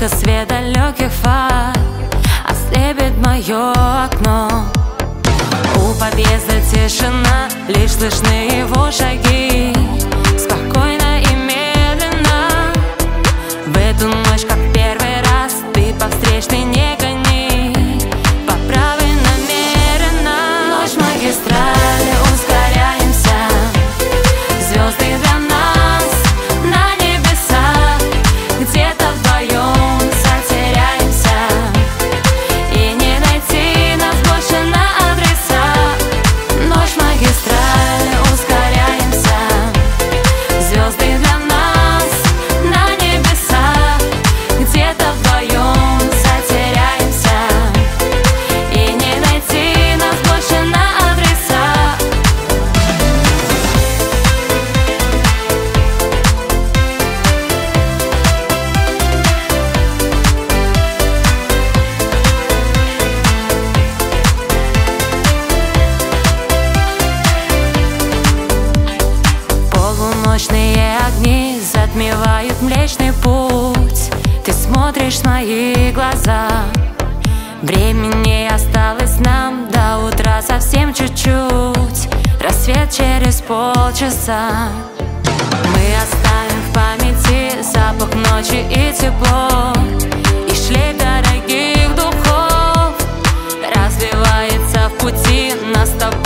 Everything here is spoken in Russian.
Только свет далеких фар ослепит мое окно. У подъезда тишина, лишь слышны его шаги. Спокойно и медленно в эту ночь, как первый раз, ты по встречной не гони, по правой намеренно. Ночь магистрали, ускоряемся, звезды для нас на небесах, где-то вдвоем затеряемся, и не найти нас больше на адреса. Ночь магистрали, ускоряемся, звезды для нас на небесах, где-то вдвоем затеряемся, и не найти нас больше на адреса. Полуночные огни затмевают Млечный Путь. Ты смотришь в мои глаза. Времени осталось нам до утра совсем чуть-чуть. Рассвет через полчаса. Мы оставим в памяти запах ночи и тепло, и шлейф дорогих духов развивается в пути нас с тобой.